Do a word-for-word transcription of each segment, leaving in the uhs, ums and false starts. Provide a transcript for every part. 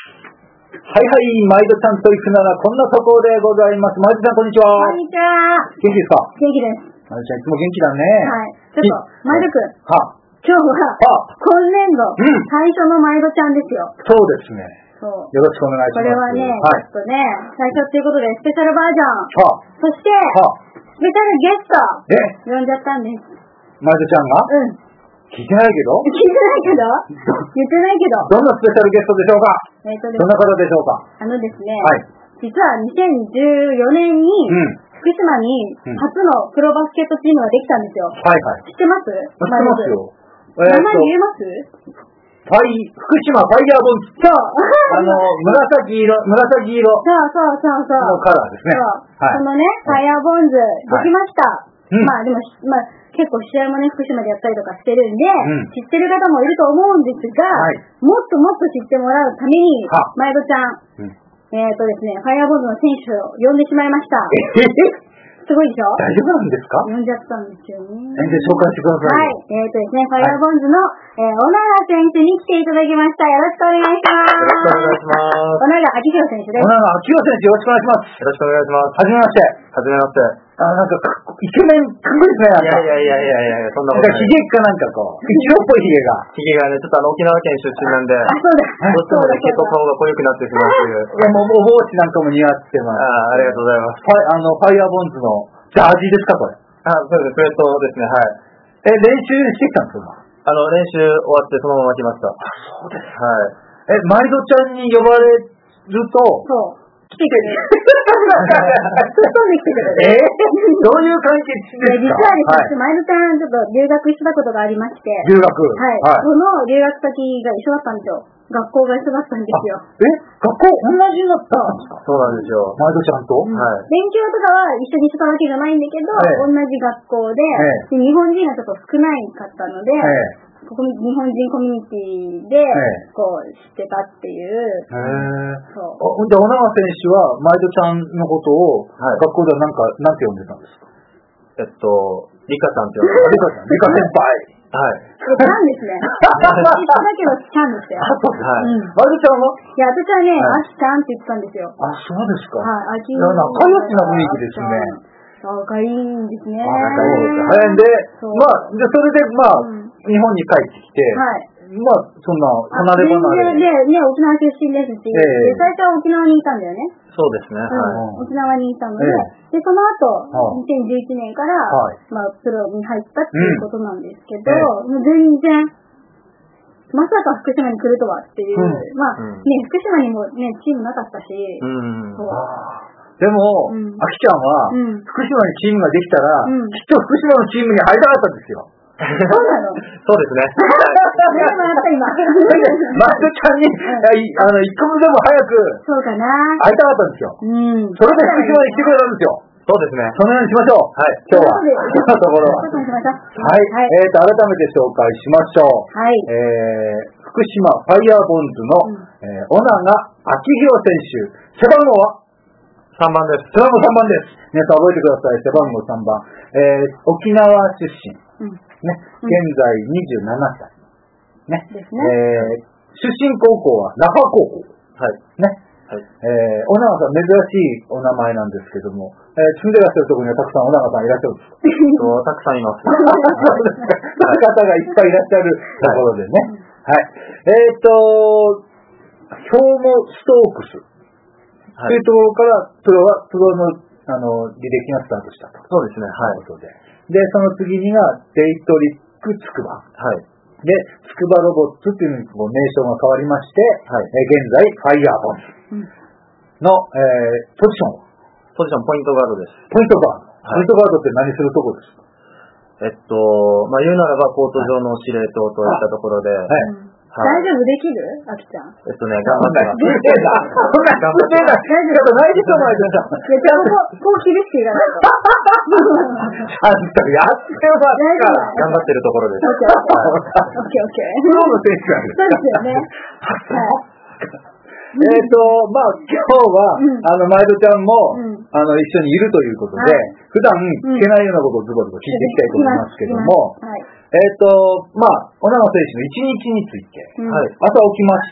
はいはい、毎度ちゃんと行くならこんなところでございます。毎度ちゃんこんにちは。 こんにちは。 元気ですか？ 元気です。 毎度ちゃんいつも元気だね。 はい。ちょっと、毎度くん。 は今日は、今年度、うん、最初の毎度ちゃんですよ。 そうですね。 そう。 よろしくお願いします。 これはね、はい、ちょっとね、最初っていうことでスペシャルバージョン。はそして、はスペシャルゲスト。呼んじゃったんです。 毎度ちゃんが？うん。聞いてないけど聞いてないけど言ってないけど。 どんなスペシャルゲストでしょうか？えっとですね、どんな方でしょうか？ あのですね、はい、実はにせんじゅうよねんに、うん、福島に初のプロバスケットチームができたんですよ。はいはい。知ってます？知ってますよ。名前言えます？ ファイ、福島ファイヤーボンズ。そう。あの、紫色、紫色。 そうそうそうそう。 のカラーですね。 そう。はい、そのね、ファイヤーボンズ、できました。はい、まあでも、まあ、結構試合もね、福島でやったりとかしてるんで、うん、知ってる方もいると思うんですが、はい、もっともっと知ってもらうために、前戸ちゃん、うん、えっとですね、ファイヤーボンズの選手を呼んでしまいました。すごいでしょ？ 大丈夫なんですか？ 呼んじゃったんですよね。 え、で、紹介してください。 はい。えっとですね、ファイヤーボンズの、はい、えー、小永選手に来ていただきました。よろしくお願いします。 よろしくお願いします。 小永明宏選手です。 小永明宏選手、よろしくお願いします。 よろしくお願いします。 はじめまして。 はじめまして。 あ、なんか、イケメン、かっこいいですね。 いやいやいやいやいや、そんなことない。 ヒゲかなんかこう、一郎っぽいヒゲが。 ヒゲがね、ちょっとあの、沖縄県出身なんで、 あ、そうだ。 どうしてもね、結構顔が濃ゆくなってしまうという。 いや、もう、お帽子なんかも似合ってます。 ああ、ありがとうございます。 ファイ、あの、ファイヤーボンズのジャージですか、これ。 あ、そうです、プレットですね、はい。 え、練習してきたんですか？ あの、練習終わってそのまま来ました。 あ、そうですか。はい。 え、マイドちゃんに呼ばれると、 そう。来てくれる。そうで来てくれる。 えー、どういう関係ですか？ 実はですね、前戸ちゃんちょっと留学したことがありまして。 留学はい。はい、その留学先が一緒だったんですよ。学校が一緒だったんですよ。 え、学校同じになったんですか？ そうなんですよ。 前戸ちゃんと、うん、 はい。 勉強とかは一緒にしたわけじゃないんだけど、ええ、同じ学校で、ええ、で、日本人がちょっと少ないかったので、ええ、ここ日本人コミュニティで、こう、知ってたっていう。へぇー。そう。じゃあ、小永選手は、前戸ちゃんのことを、はい、学校ではなんか、なんて呼んでたんですか？ えっと、リカちゃんって呼んでた。 リカちゃん。リカ先輩。 はい。 ちゃんですね。一緒だけど、ちゃんですよ。 あ、そうです。はい。前戸ちゃんはいや、私はね、あきちゃんって言ってたんですよ。 あ、そうですか。 はい、あきいや、仲良しな雰囲気ですね。 仲いいんですね。 仲いいです。はい。で、まあ、で、それで、まあ、うん、日本に帰ってきて、はい。まあ、そんな、離れ離れ。 で、ね、沖縄出身ですし、えー、最初は沖縄にいたんだよね。 そうですね。 はい。沖縄にいたので、えー、で、その後、にせんじゅういちねんから、はい、まあ、プロに入ったっていうことなんですけど、うん、もう全然、まさか福島に来るとはっていう、うん、まあ、うん、ね、福島にもね、チームなかったし、うん、そう。 でも、うん、あきちゃんは、うん、福島にチームができたら、うん、きっと福島のチームに入りたかったんですよ。 そうなの？ そうですね。 今。 マスちゃんに、あの、一刻でも早く、 そうかな。 会いたかったんですよ。うん。それで福島に来てくれたんですよ。 そうですね。 そのようにしましょう。はい。今日は。今日のところは。はい。はい、えーと、改めて紹介しましょう。はい。えー、福島ファイヤーボンズの、うん、えー、小永明宏選手。背番号はさんばんです。 背番号さんばんです。皆さん覚えてください。背番号さんばん。えー、沖縄出身。うんね、現在にじゅうななさい。ね。ですね。えー、出身高校は那覇高校。はい。ね。はい。えー、小永さん珍しいお名前なんですけども、えー、住んでらっしゃるところにはたくさん小永さんいらっしゃるんですか？ そう、たくさんいます。 そうですか。そういう方がいっぱいいらっしゃるところでね。はい。はい、えーと、兵庫ストークス。はい。というところから、プロは、プロの、あの、履歴がスタートしたと。 そうですね。はい。 ということで。で、その次にが、デイトリックつくば。はい。で、つくばロボッツっていうのに名称が変わりまして、はい。えー、現在、ファイヤーボンズの、えー、ポジションはポジション、ポイントガードです。 ポイントガード。はい、ポイントガードって何するとこですか？ えっと、まあ、言うならば、コート上の司令塔といったところで、はい。 大丈夫できる？あきちゃん。 えっとね、頑張ってます。 そんな、そんな、頑張ってます。大丈夫ないでしょ、前田さん。 いや、こう、こう厳しくいかないと。 ちゃんとやってますから。 頑張ってるところです。 オッケー、オッケー、オッケー。 プロの選手なんです。 そうですよね。はい。 えっと、まあ、今日は、うん、あの、前戸ちゃんも、うん、あの、一緒にいるということで、はい、普段聞けないようなことをズバズバ聞いていきたいと思いますけども、はい、えっと、まあ、小永選手の一日について、うん、はい、朝起きました。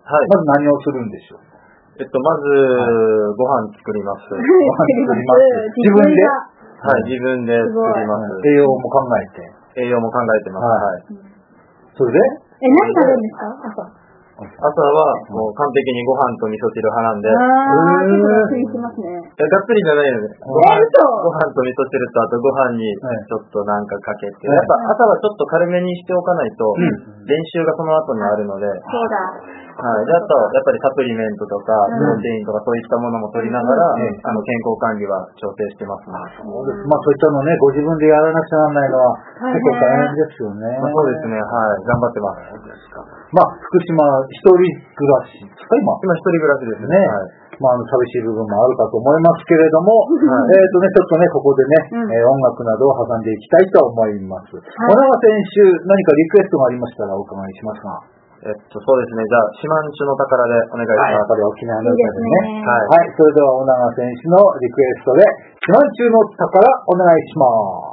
はい、まず何をするんでしょう。 えっと、まず、ご飯作ります。ご飯作ります。自分ではい、自分で作ります。 栄養も考えて。 栄養も考えてます。はい。 それでえ、何食べるんですか朝。 朝はもう完璧にご飯と味噌汁派なんで。 ああ、結構がっつりしますね。 がっつりじゃないよね。ご飯ご飯と味噌汁とあとご飯にちょっとなんかかけて。やっぱ朝はちょっと軽めにしておかないと、練習がその後にあるので。 そうだ。 はい。で、あと、やっぱりサプリメントとか、プロテインとかそういったものも取りながら、あの、健康管理は調整してますね。 そうです。まあそういったのね、ご自分でやらなくちゃならないのは結構大変ですよね。 そうですね。はい。頑張ってます。 そうですか。まあ、福島一人暮らしですか、今。 今一人暮らしですね。 ね。はい。まあ、あの、寂しい部分もあるかと思いますけれども、はい、えっとね、ちょっとね、ここでね、うん、えー、音楽などを挟んでいきたいと思います。はい、小長選手、何かリクエストがありましたらお伺いしますが。 えっと、そうですね。じゃあ、四万十の宝でお願いします。 やっぱり沖縄の歌でね。はい。はい。それでは、小長選手のリクエストで、四万十の宝お願いします。